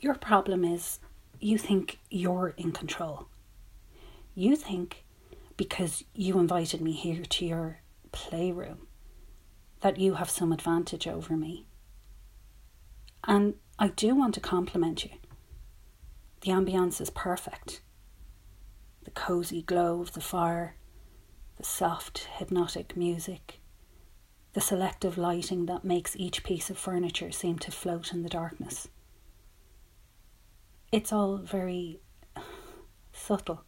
Your problem is you think you're in control. You think because you invited me here to your playroom that you have some advantage over me. And I do want to compliment you. The ambience is perfect. The cosy glow of the fire, the soft, hypnotic music, the selective lighting that makes each piece of furniture seem to float in the darkness. It's all very subtle,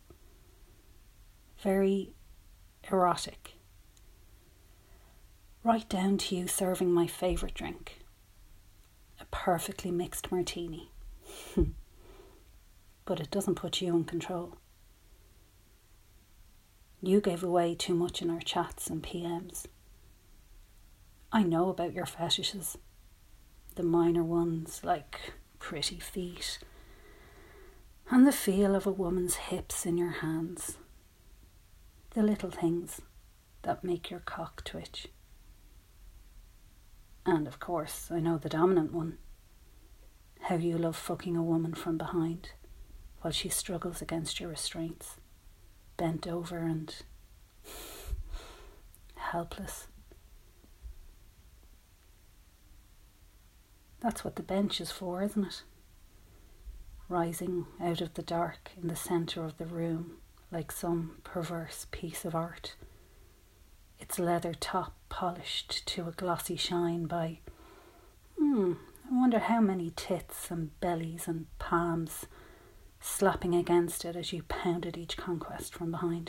very erotic. Right down to you serving my favourite drink, a perfectly mixed martini. But it doesn't put you in control. You gave away too much in our chats and PMs. I know about your fetishes, the minor ones like pretty feet, and the feel of a woman's hips in your hands. The little things that make your cock twitch. And of course, I know the dominant one. How you love fucking a woman from behind while she struggles against your restraints, bent over and helpless. That's what the bench is for, isn't it? Rising out of the dark in the centre of the room like some perverse piece of art. Its leather top polished to a glossy shine by, I wonder how many tits and bellies and palms slapping against it as you pounded each conquest from behind.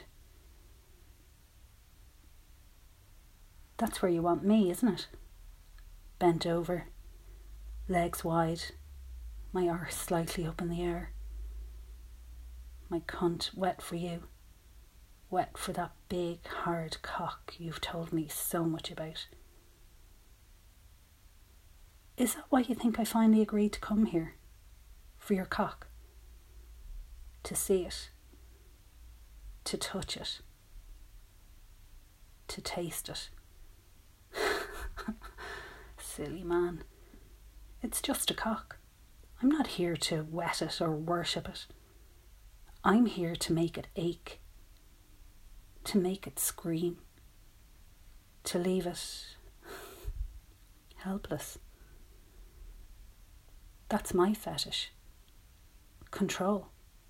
That's where you want me, isn't it? Bent over, legs wide, my arse slightly up in the air. My cunt wet for you, wet for that big hard cock you've told me so much about. Is that why you think I finally agreed to come here? For your cock? To see it, to touch it, to taste it. Silly man. It's just a cock. I'm not here to wet it or worship it. I'm here to make it ache, to make it scream, to leave it helpless. That's my fetish. Control.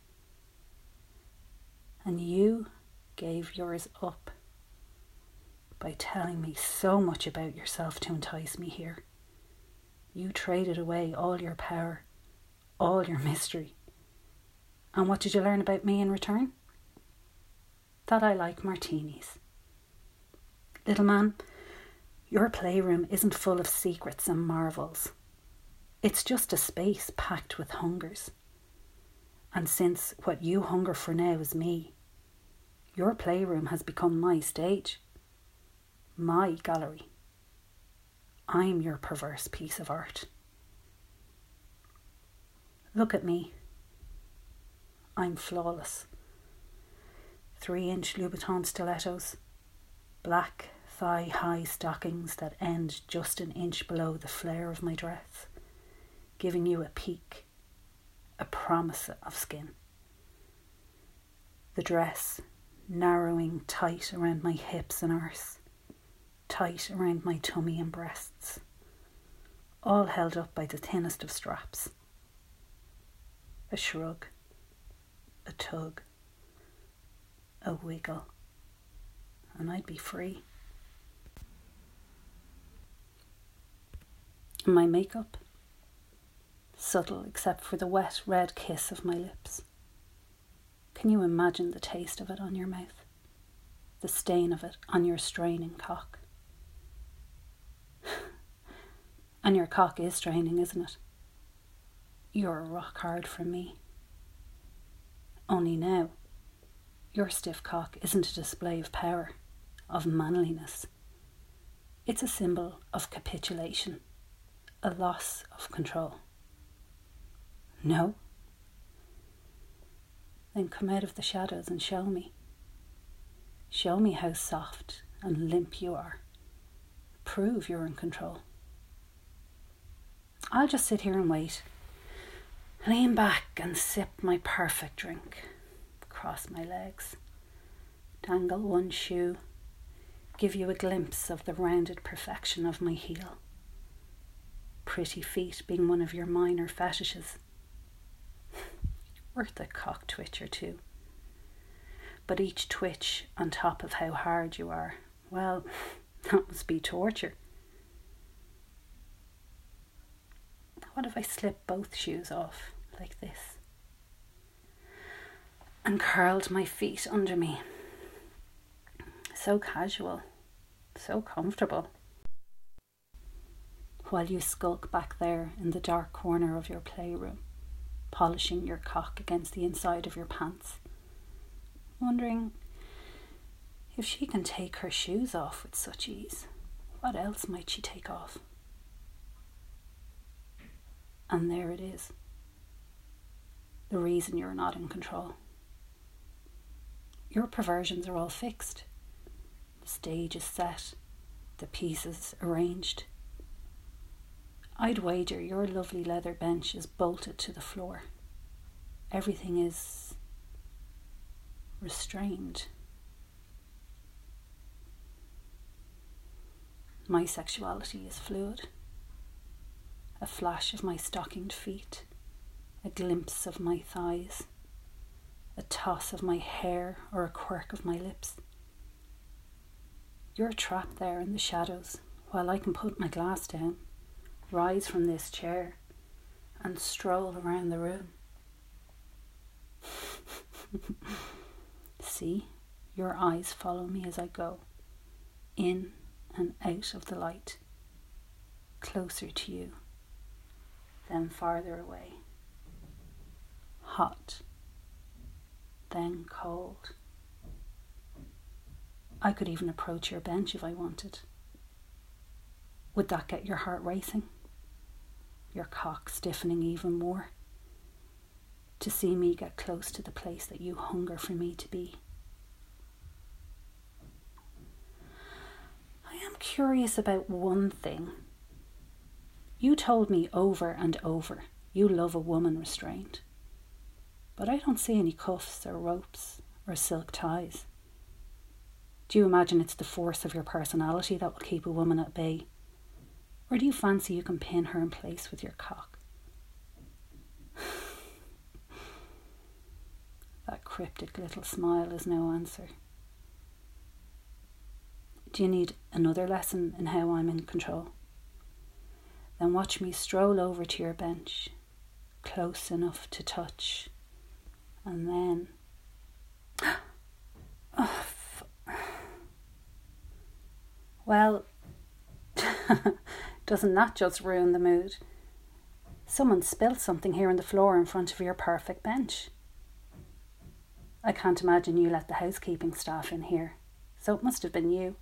And you gave yours up by telling me so much about yourself to entice me here. You traded away all your power, all your mystery. And what did you learn about me in return? That I like martinis. Little man, your playroom isn't full of secrets and marvels. It's just a space packed with hungers. And since what you hunger for now is me, your playroom has become my stage, my gallery. I'm your perverse piece of art. Look at me. I'm flawless. 3-inch Louboutin stilettos, black thigh-high stockings that end just an inch below the flare of my dress, giving you a peek, a promise of skin. The dress narrowing tight around my hips and arse, tight around my tummy and breasts, all held up by the thinnest of straps. A shrug, a tug, a wiggle, and I'd be free. My makeup, subtle except for the wet red kiss of my lips. Can you imagine the taste of it on your mouth? The stain of it on your straining cock? And your cock is straining, isn't it? You're a rock hard for me. Only now, your stiff cock isn't a display of power, of manliness. It's a symbol of capitulation, a loss of control. No? Then come out of the shadows and show me. Show me how soft and limp you are. Prove you're in control. I'll just sit here and wait. Lean back and sip my perfect drink. Cross my legs. Dangle one shoe. Give you a glimpse of the rounded perfection of my heel. Pretty feet being one of your minor fetishes. Worth a cock twitch or two. But each twitch on top of how hard you are, well, that must be torture. What if I slip both shoes off like this and curled my feet under me? So casual, so comfortable. While you skulk back there in the dark corner of your playroom, polishing your cock against the inside of your pants, wondering if she can take her shoes off with such ease, what else might she take off? And there it is. The reason you're not in control. Your perversions are all fixed. The stage is set. The pieces arranged. I'd wager your lovely leather bench is bolted to the floor. Everything is restrained. My sexuality is fluid. A flash of my stockinged feet, a glimpse of my thighs, a toss of my hair or a quirk of my lips. You're trapped there in the shadows while I can put my glass down, rise from this chair and stroll around the room. See, your eyes follow me as I go, in and out of the light, closer to you, then farther away. Hot, then cold. I could even approach your bench if I wanted. Would that get your heart racing? Your cock stiffening even more? To see me get close to the place that you hunger for me to be? I am curious about one thing. You told me over and over you love a woman restrained. But I don't see any cuffs or ropes or silk ties. Do you imagine it's the force of your personality that will keep a woman at bay? Or do you fancy you can pin her in place with your cock? That cryptic little smile is no answer. Do you need another lesson in how I'm in control? Then watch me stroll over to your bench, close enough to touch, and then... Well, doesn't that just ruin the mood? Someone spilt something here on the floor in front of your perfect bench. I can't imagine you let the housekeeping staff in here, so it must have been you.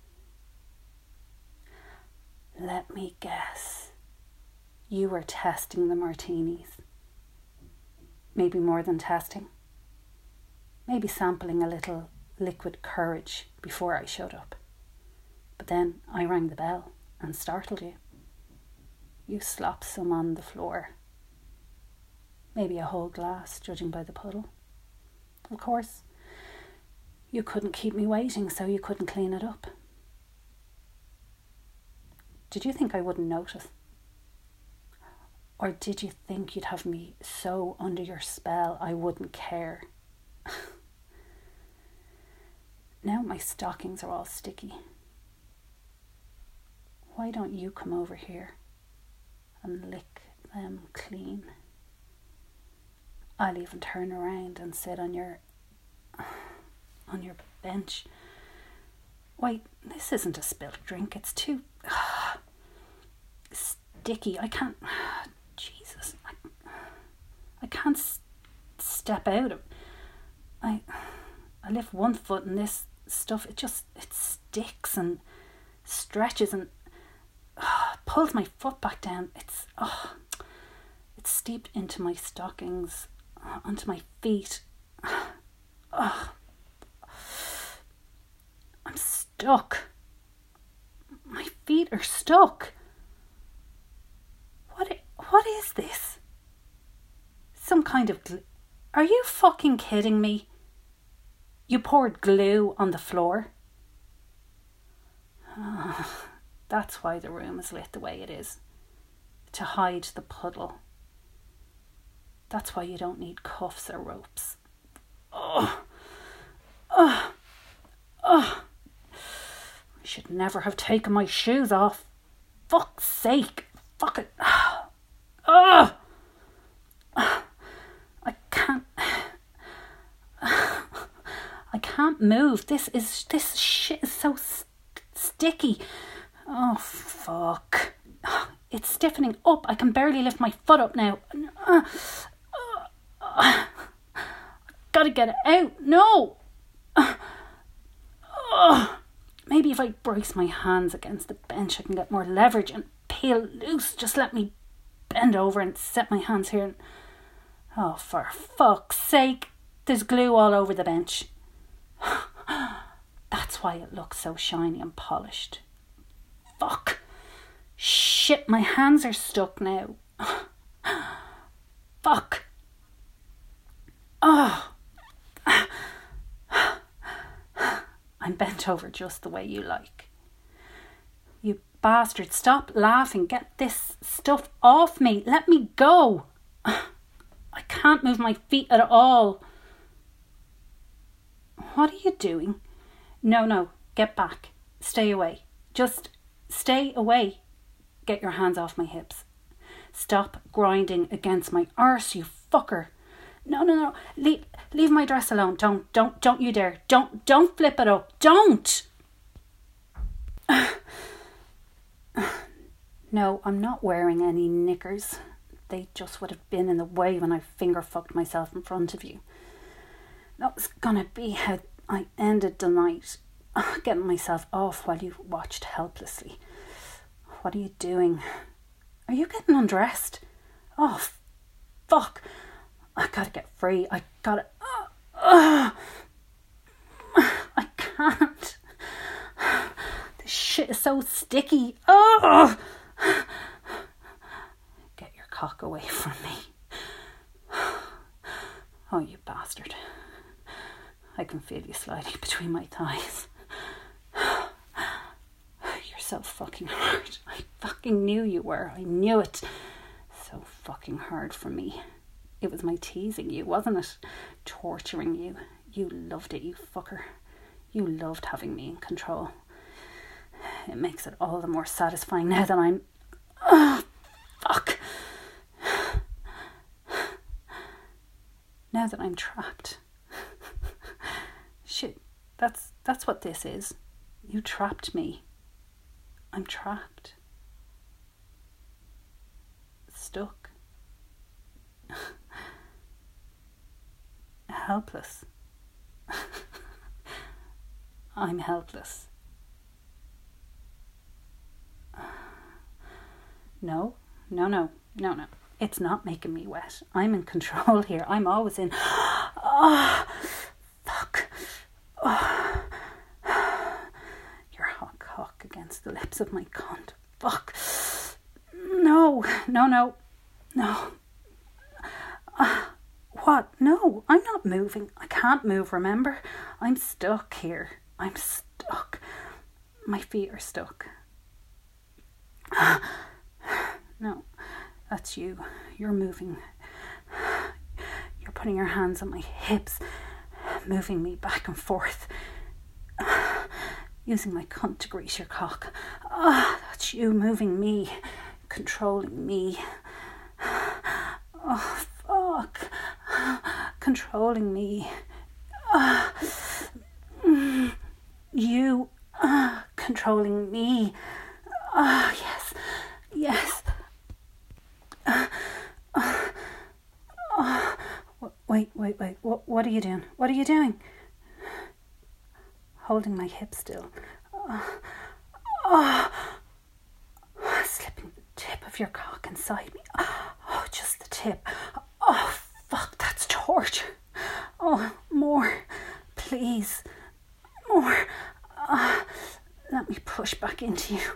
Let me guess. You were testing the martinis. Maybe more than testing. Maybe sampling a little liquid courage before I showed up. But then I rang the bell and startled you. You slopped some on the floor. Maybe a whole glass, judging by the puddle. Of course, you couldn't keep me waiting, so you couldn't clean it up. Did you think I wouldn't notice? Or did you think you'd have me so under your spell I wouldn't care? Now my stockings are all sticky. Why don't you come over here and lick them clean? I'll even turn around and sit on your bench. Wait, this isn't a spilt drink. It's too sticky. I can't. Jesus, I can't step out of. I lift one foot and this stuff. It sticks and stretches and pulls my foot back down. It's steeped into my stockings, onto my feet. I'm stuck. My feet are stuck. What is this? Some kind of Are you fucking kidding me? You poured glue on the floor? That's why the room is lit the way it is. To hide the puddle. That's why you don't need cuffs or ropes. I should never have taken my shoes off. Fuck's sake. Fuck it. I can't move. This shit is so sticky. Oh, fuck. It's stiffening up. I can barely lift my foot up now. Gotta get it out. No. Maybe if I brace my hands against the bench, I can get more leverage and peel loose. Just let me bend over and set my hands here. Oh, for fuck's sake. There's glue all over the bench. That's why it looks so shiny and polished. Fuck. Shit, my hands are stuck now. Fuck. Oh. I'm bent over just the way you like. You bastard, stop laughing. Get this stuff off me. Let me go. I can't move my feet at all. What are you doing? No, get back. Stay away. Just stay away. Get your hands off my hips. Stop grinding against my arse, you fucker. No. Leave my dress alone. Don't you dare. Don't flip it up. Don't. No, I'm not wearing any knickers. They just would have been in the way when I finger fucked myself in front of you. That was gonna be how I ended the night. Getting myself off while you watched helplessly. What are you doing? Are you getting undressed? Oh, fuck. I gotta get free. I gotta... I can't. This shit is so sticky. Oh! Get your cock away from me. Oh, you bastard. I can feel you sliding between my thighs. You're so fucking hard. I fucking knew you were. I knew it. So fucking hard for me. It was my teasing you, wasn't it? Torturing you. You loved it, you fucker. You loved having me in control. It makes it all the more satisfying now that I'm... fuck. Now that I'm trapped. Shit, that's what this is. You trapped me. I'm trapped. Stuck. Helpless. I'm helpless. No. It's not making me wet. I'm in control here. I'm always in... Oh, fuck. Oh. Your hot cock against the lips of my cunt. Fuck. No. What? No, I'm not moving. I can't move, remember? I'm stuck here. I'm stuck. My feet are stuck. No, that's you. You're moving. You're putting your hands on my hips, moving me back and forth, using my cunt to grease your cock. That's you moving me, controlling me. Oh, fuck. Controlling me. You controlling me. Yes. Wait. What are you doing? What are you doing? Holding my hip still. Slipping the tip of your cock inside me. Oh, just the tip. Oh, fuck, that's torture. Oh, more. Please. More. Let me push back into you.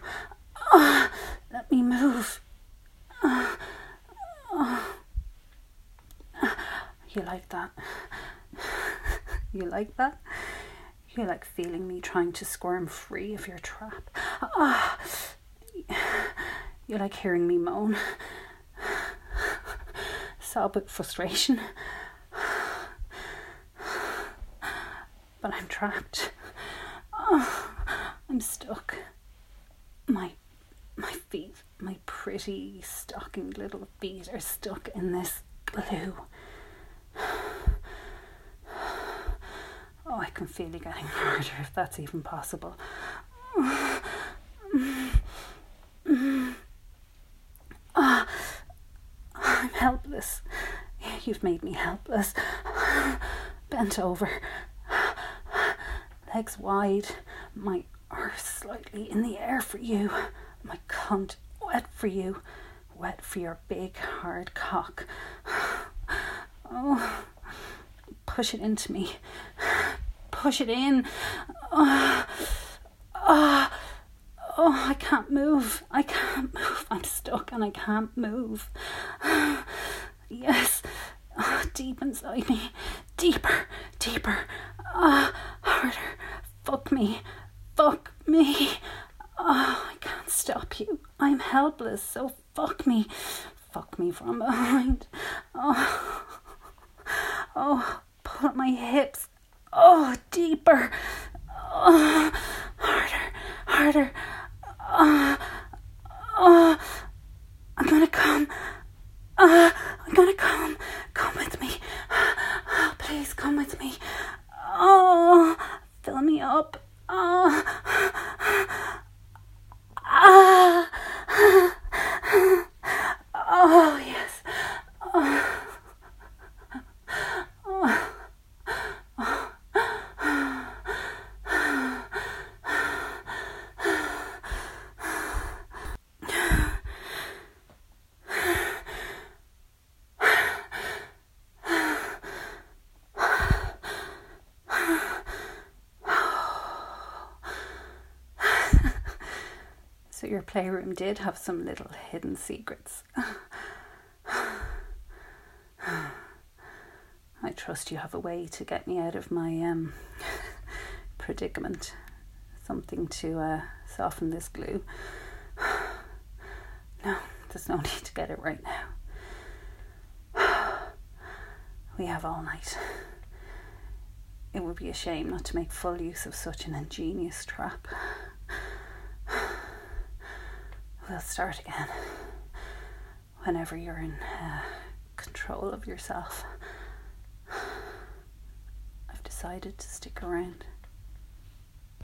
Let me move. You like that? You like that? You like feeling me trying to squirm free of your trap? Ah! You like hearing me moan, sob with frustration. But I'm trapped. Oh, I'm stuck. My feet, my pretty stockinged little feet are stuck in this glue. Oh, I can feel you getting harder, if that's even possible. I'm helpless. You've made me helpless. Bent over, legs wide, my arse slightly in the air for you, my cunt wet for you, wet for your big hard cock. Oh, push it into me. Push it in. Oh, I can't move. I can't move. I'm stuck and I can't move. Yes. Oh, deep inside me. Deeper. Deeper. Harder. Fuck me. Fuck me. Oh, I can't stop you. I'm helpless, so fuck me. Fuck me from behind. Oh, pull at my hips. Oh, deeper. Oh, harder. Harder. I'm gonna come. I'm gonna come. Come with me. Oh, please come with me. Oh, fill me up. Oh, oh yes. So your playroom did have some little hidden secrets. I trust you have a way to get me out of my predicament. Something to soften this glue. No, there's no need to get it right now. We have all night. It would be a shame not to make full use of such an ingenious trap. We'll start again whenever you're in control of yourself. I've decided to stick around.